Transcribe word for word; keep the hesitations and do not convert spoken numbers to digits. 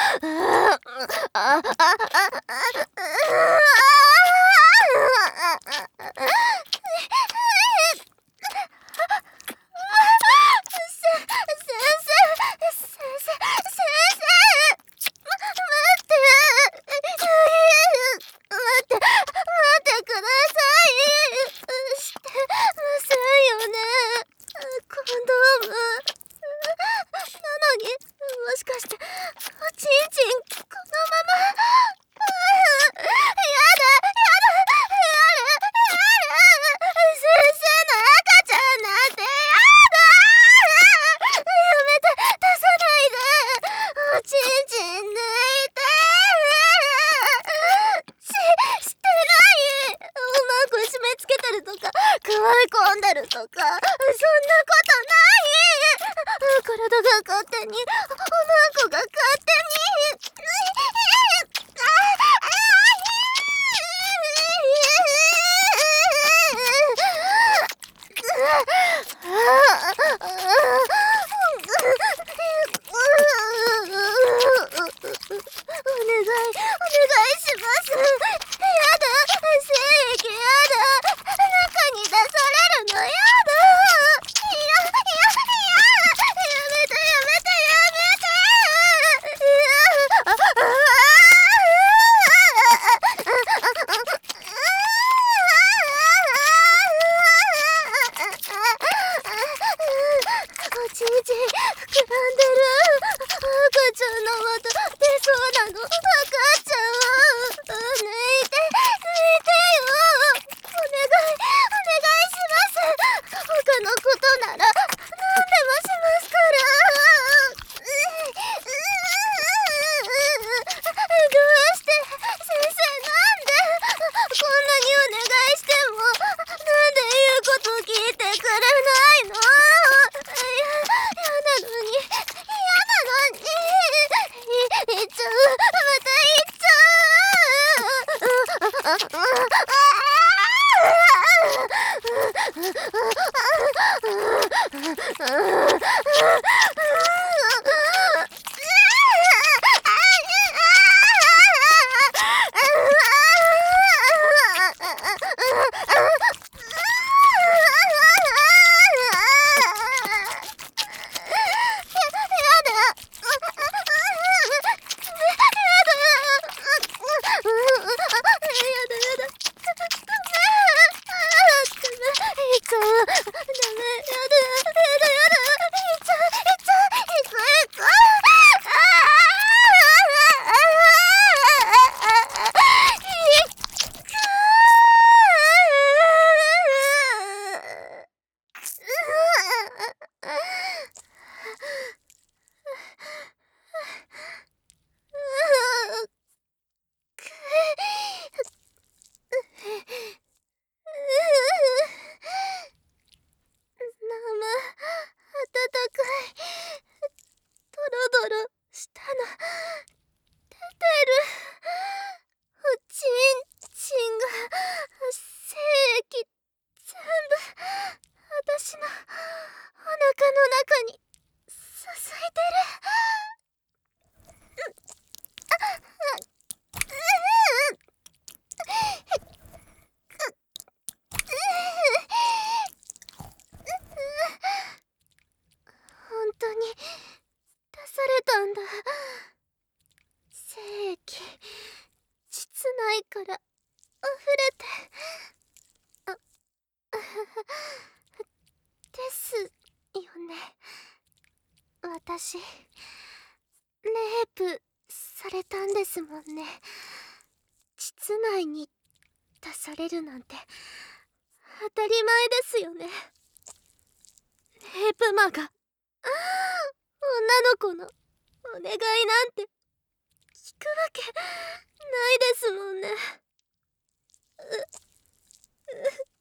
ああもしかしておちんちんこのままやだやだやだ先生の赤ちゃんなんてやだやめて出さないでおちんちん抜いてししてないおまんこ締め付けてるとかくわえ込んでるとかそんなことない体が勝手におまんこが勝手にお願いお願いします。やだ精液やだ中に出されるのやだいやいややめてやめてやめておちんちん膨らんでる赤ちゃんのまた出そうなの分かっちゃう抜いて抜いてよお願いお願いします他のことなら何でもしますからどうして先生なんでこんなにお願いしてもなんで言うこと聞いてくれないのいや嫌なのに嫌なのにいっちゃうまたいっちゃう私のお腹の中に注いでる。本当に出されたんだ。精液膣内から溢れてあですよね。私レイプされたんですもんね。膣内に出されるなんて当たり前ですよね。レイプ魔が女の子のお願いなんて聞くわけないですもんね。うう